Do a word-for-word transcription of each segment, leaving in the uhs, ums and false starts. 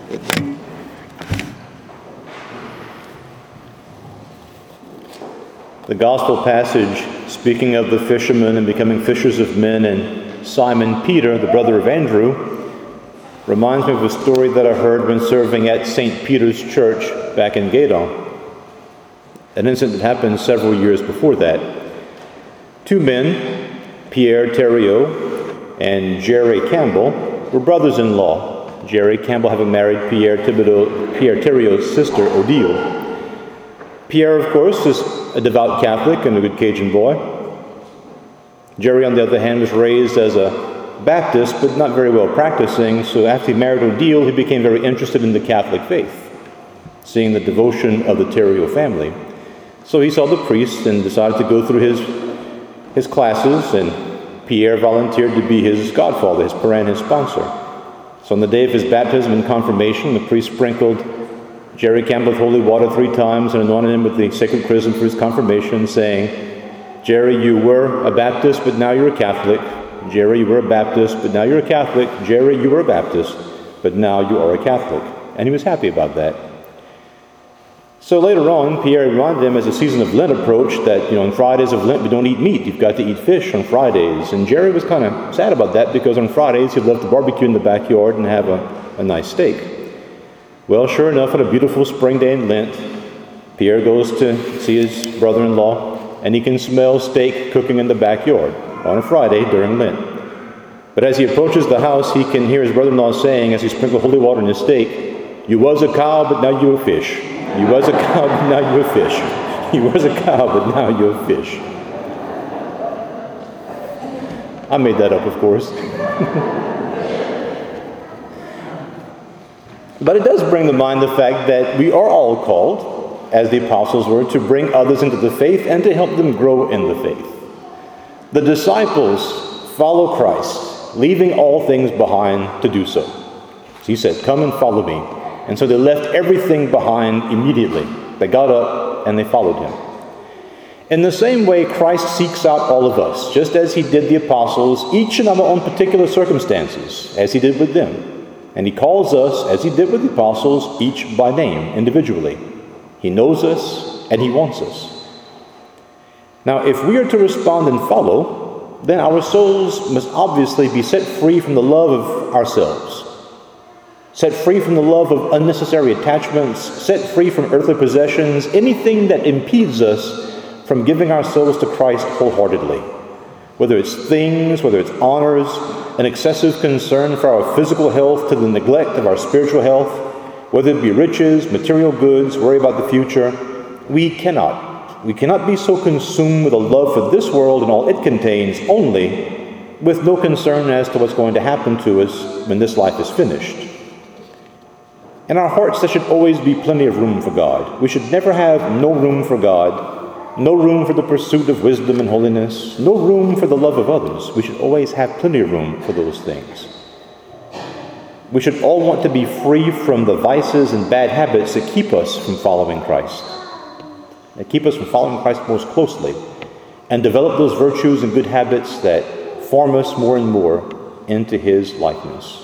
The gospel passage, speaking of the fishermen and becoming fishers of men, and Simon Peter, the brother of Andrew, reminds me of a story that I heard when serving at Saint Peter's Church back in Gaydon. An incident that happened several years before that. Two men, Pierre Thériault and Jerry Campbell, were brothers-in-law, Jerry Campbell having married Pierre, Thibodeau, Pierre Thériault's sister, Odile. Pierre, of course, is a devout Catholic and a good Cajun boy. Jerry, on the other hand, was raised as a Baptist, but not very well practicing, so after he married Odile, he became very interested in the Catholic faith, seeing the devotion of the Thériault family. So he saw the priest and decided to go through his, his classes, and Pierre volunteered to be his godfather, his parent, his sponsor. So on the day of his baptism and confirmation, the priest sprinkled Jerry Campbell with holy water three times and anointed him with the sacred chrism for his confirmation, saying, Jerry, you were a Baptist, but now you're a Catholic. Jerry, you were a Baptist, but now you're a Catholic. Jerry, you were a Baptist, but now you are a Catholic. And he was happy about that. So later on, Pierre reminded him as the season of Lent approached that, you know, on Fridays of Lent, we don't eat meat. You've got to eat fish on Fridays. And Jerry was kind of sad about that because on Fridays he'd love to barbecue in the backyard and have a, a nice steak. Well, sure enough, on a beautiful spring day in Lent, Pierre goes to see his brother-in-law, and he can smell steak cooking in the backyard on a Friday during Lent. But as he approaches the house, he can hear his brother-in-law saying, as he sprinkled holy water on his steak, you was a cow, but now you're a fish. You was a cow, but now you're a fish. You was a cow, but now you're a fish. I made that up, of course. But it does bring to mind the fact that we are all called, as the apostles were, to bring others into the faith and to help them grow in the faith. The disciples follow Christ, leaving all things behind to do so. So he said, come and follow me. And so they left everything behind immediately. They got up and they followed him. In the same way, Christ seeks out all of us, just as he did the apostles, each in our own particular circumstances, as he did with them. And he calls us, as he did with the apostles, each by name, individually. He knows us, and he wants us. Now, if we are to respond and follow, then our souls must obviously be set free from the love of ourselves, set free from the love of unnecessary attachments, set free from earthly possessions, anything that impedes us from giving ourselves to Christ wholeheartedly. Whether it's things, whether it's honors, an excessive concern for our physical health to the neglect of our spiritual health, whether it be riches, material goods, worry about the future, we cannot. We cannot be so consumed with a love for this world and all it contains only, with no concern as to what's going to happen to us when this life is finished. In our hearts, there should always be plenty of room for God. We should never have no room for God, no room for the pursuit of wisdom and holiness, no room for the love of others. We should always have plenty of room for those things. We should all want to be free from the vices and bad habits that keep us from following Christ, that keep us from following Christ most closely, and develop those virtues and good habits that form us more and more into his likeness.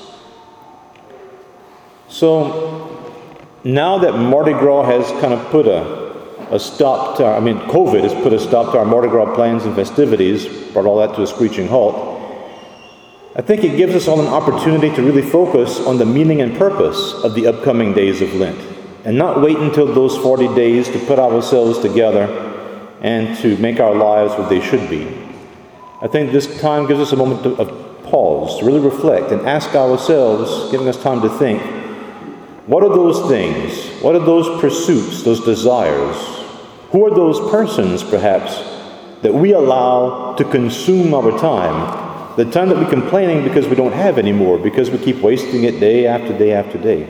So now that Mardi Gras has kind of put a A stop to our, I mean, COVID has put a stop to our Mardi Gras plans and festivities, brought all that to a screeching halt. I think it gives us all an opportunity to really focus on the meaning and purpose of the upcoming days of Lent, and not wait until those forty days to put ourselves together and to make our lives what they should be. I think this time gives us a moment of pause, to really reflect and ask ourselves, giving us time to think, what are those things? What are those pursuits, those desires? Who are those persons, perhaps, that we allow to consume our time? The time that we're complaining because we don't have anymore, because we keep wasting it day after day after day.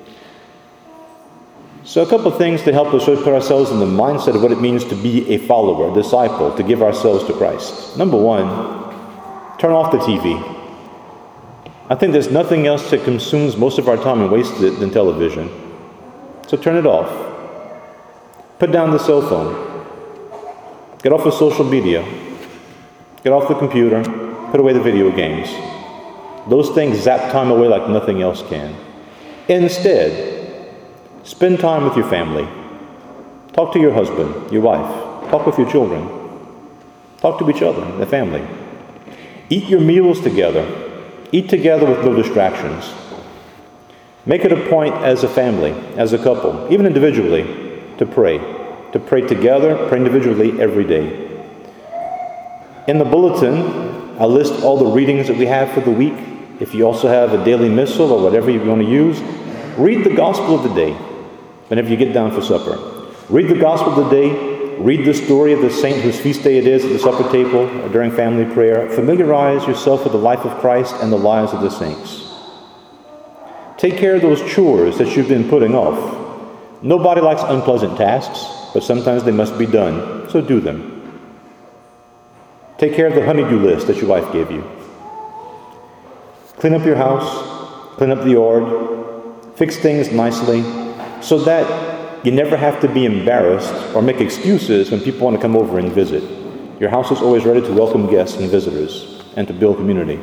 So a couple of things to help us put ourselves in the mindset of what it means to be a follower, a disciple, to give ourselves to Christ. Number one, turn off the T V. I think there's nothing else that consumes most of our time and wastes it than television. So turn it off. Put down the cell phone. Get off of social media. Get off the computer. Put away the video games. Those things zap time away like nothing else can. Instead, spend time with your family. Talk to your husband, your wife. Talk with your children. Talk to each other, the family. Eat your meals together. Eat together with no distractions. Make it a point as a family, as a couple, even individually, to pray. To pray together, pray individually every day. In the bulletin, I'll list all the readings that we have for the week. If you also have a daily missal or whatever you want to use, read the gospel of the day whenever you get down for supper. Read the gospel of the day. Read the story of the saint whose feast day it is at the supper table or during family prayer. Familiarize yourself with the life of Christ and the lives of the saints. Take care of those chores that you've been putting off. Nobody likes unpleasant tasks, but sometimes they must be done, so do them. Take care of the honeydew list that your wife gave you. Clean up your house, clean up the yard, fix things nicely, so that you never have to be embarrassed or make excuses when people want to come over and visit. Your house is always ready to welcome guests and visitors and to build community.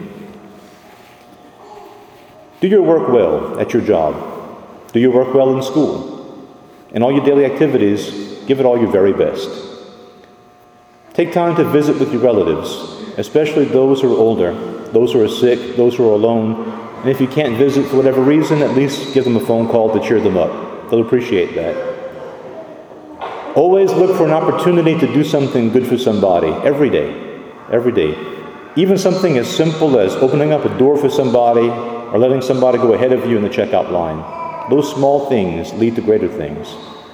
Do your work well at your job. Do your work well in school. In all your daily activities, give it all your very best. Take time to visit with your relatives, especially those who are older, those who are sick, those who are alone. And if you can't visit for whatever reason, at least give them a phone call to cheer them up. They'll appreciate that. Always look for an opportunity to do something good for somebody, every day, every day. Even something as simple as opening up a door for somebody or letting somebody go ahead of you in the checkout line. Those small things lead to greater things.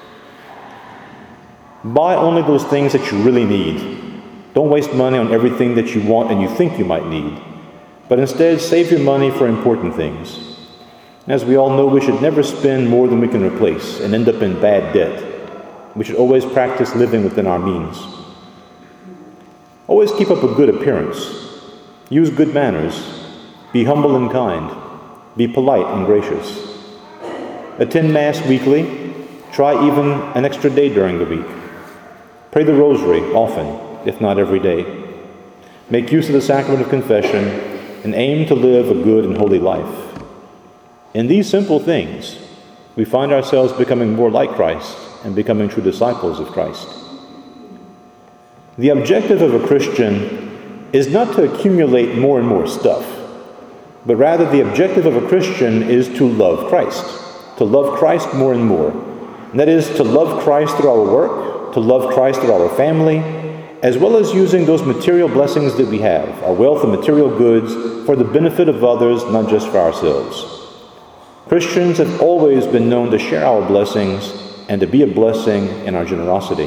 Buy only those things that you really need. Don't waste money on everything that you want and you think you might need, but instead save your money for important things. As we all know, we should never spend more than we can replace and end up in bad debt. We should always practice living within our means. Always keep up a good appearance. Use good manners. Be humble and kind. Be polite and gracious. Attend Mass weekly. Try even an extra day during the week. Pray the Rosary often, if not every day. Make use of the sacrament of confession and aim to live a good and holy life. In these simple things, we find ourselves becoming more like Christ and becoming true disciples of Christ. The objective of a Christian is not to accumulate more and more stuff, but rather the objective of a Christian is to love Christ, to love Christ more and more. And that is to love Christ through our work, to love Christ through our family, as well as using those material blessings that we have, our wealth and material goods, for the benefit of others, not just for ourselves. Christians have always been known to share our blessings and to be a blessing in our generosity.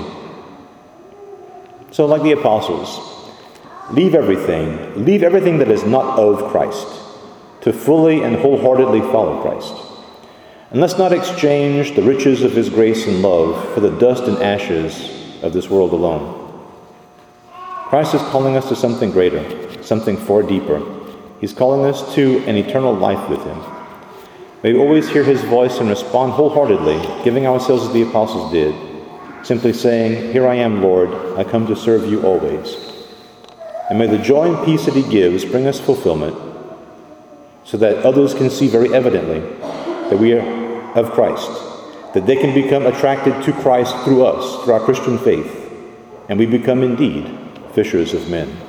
So like the apostles, leave everything, leave everything that is not of Christ, to fully and wholeheartedly follow Christ. And let's not exchange the riches of His grace and love for the dust and ashes of this world alone. Christ is calling us to something greater, something far deeper. He's calling us to an eternal life with Him. May we always hear His voice and respond wholeheartedly, giving ourselves as the apostles did, simply saying, "Here I am, Lord, I come to serve you always." And may the joy and peace that He gives bring us fulfillment, so that others can see very evidently that we are of Christ, that they can become attracted to Christ through us, through our Christian faith, and we become indeed fishers of men.